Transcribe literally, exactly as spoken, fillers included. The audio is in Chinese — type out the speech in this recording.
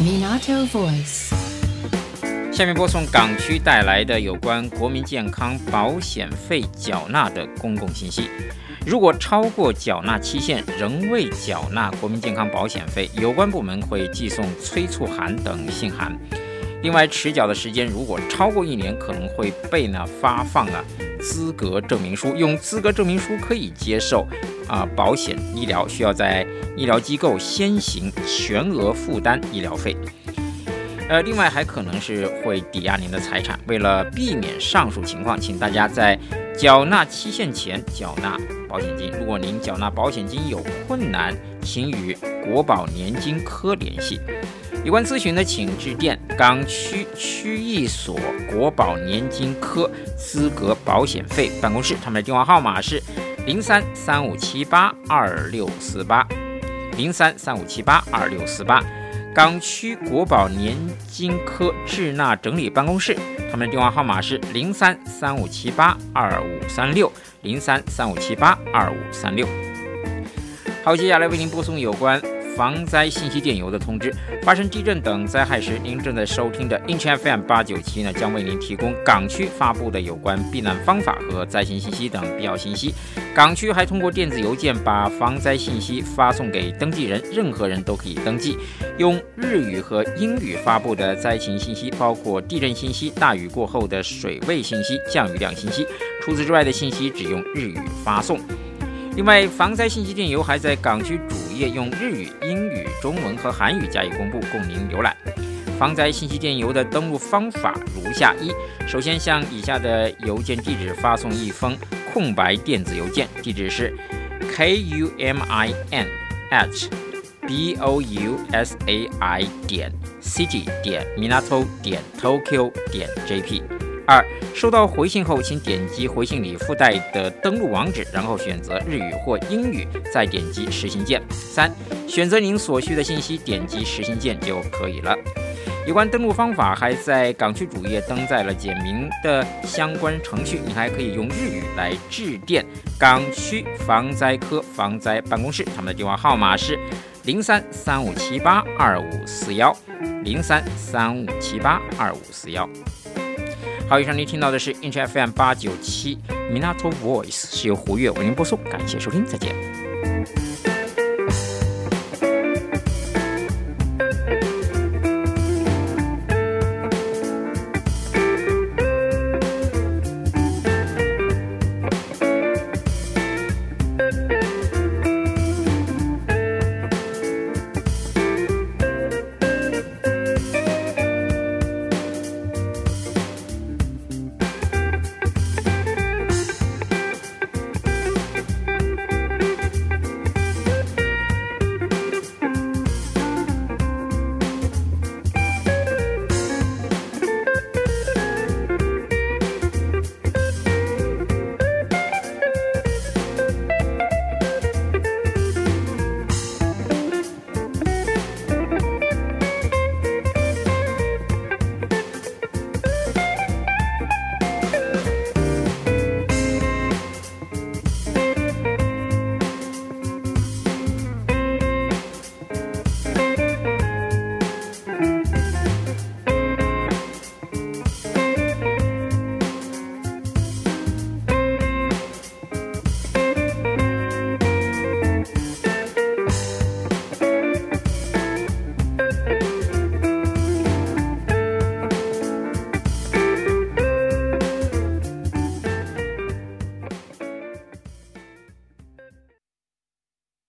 Minato Voice。 下面播送港区带来的有关国民健康保险费缴纳的公共信息。如果超过缴纳期限仍未缴纳国民健康保险费，有关部门会寄送催促函等信函。另外，迟缴的时间如果超过一年，可能会被呢发放啊资格证明书。用资格证明书可以接受啊、呃、保险医疗，需要在医疗机构先行全额负担医疗费。呃，另外还可能是会抵押您的财产。为了避免上述情况，请大家在缴纳期限前缴纳保险金。如果您缴纳保险金有困难，请与国保年金科联系。有关咨询呢，请致电港区区役所国保年金科资格保险费办公室，他们的电话号码是零三三五七八二六四八零三三五七八二六四八。港区国保年金科滞纳整理办公室，他们的电话号码是零三三五七八二五三六零三三五七八二五三六。好，接下来为您播送有关防灾信息电邮的通知。发生地震等灾害时，您正在收听的 Inch F M 八九七呢，将为您提供港区发布的有关避难方法和灾情信息等必要信息。港区还通过电子邮件把防灾信息发送给登记人，任何人都可以登记。用日语和英语发布的灾情信息包括地震信息、大雨过后的水位信息、降雨量信息。除此之外的信息只用日语发送。另外，防灾信息电邮还在港区主页用日语、英语、中文和韩语加以公布，供您浏览。防灾信息电邮的登录方法如下：一、首先向以下的邮件地址发送一封空白电子邮件，地址是 kumin at bousai 点 city 点 minato 点 tokyo 点 jp。二、收到回信后，请点击回信里附带的登录网址，然后选择日语或英语，再点击实行键。三、选择您所需的信息，点击实行键就可以了。有关登录方法还在港区主页登载了简明的相关程序，你还可以用日语来致电港区防灾科防灾办公室，他们的电话号码是零三三五七八二五四幺零三三五七八二五四幺。好，以上您听到的是 Inch F M 八九七 Minato Voice， 是由胡月为您播送，感谢收听，再见。